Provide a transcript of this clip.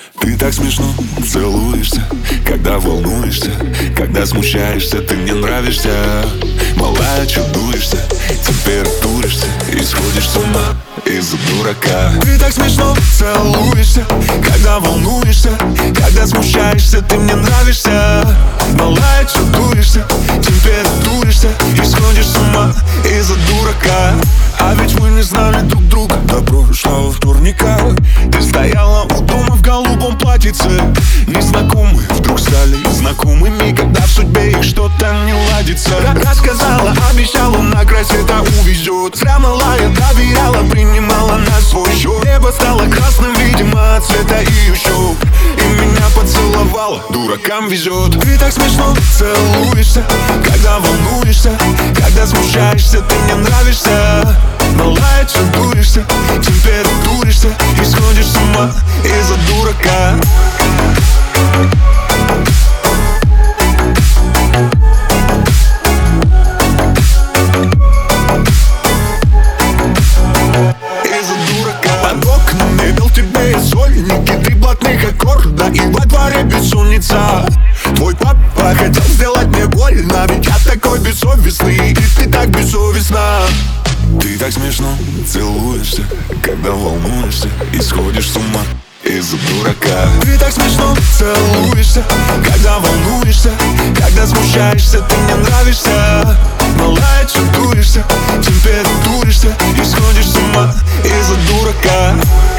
Ты так смешно целуешься, когда волнуешься, когда смущаешься, ты мне нравишься. Малая, чудуешься, температуришься и сходишь с ума из-за дурака. Ты так смешно целуешься, когда волнуешься, когда смущаешься, ты мне нравишься. Малая, чудуешься, температуришься и сходишь с ума из-за дурака. А ведь мы не знали друг друга до прошлого вторника. Ты стояла у дома в голубом платьице. Незнакомые вдруг стали знакомыми, когда в судьбе их что-то не ладится. Рассказала, обещала, на край света увезет. Зря малая доверяла, принимала на свой счет. Небо стало красным, видимо, от цвета ее щек. И меня поцеловала, дуракам везет. Ты так смешно целуешься, когда волнуешься, когда смущаешься, ты мне нравишься. Малая, чудуешься, температуришься и сходишь с ума из-за дурака. Из-за дурака. Под окнами бил тебе сольники, три блатных аккорда и во дворе бессонница. Твой папа хотел сделать мне больно, ведь я такой бессовестный, и ты так бессовестна. Ты так смешно целуешься, когда волнуешься и сходишь с ума из-за дурака. Ты так смешно целуешься, когда волнуешься, когда смущаешься, ты мне нравишься. Малая, чудуешься, температуришься и сходишь с ума из-за дурака.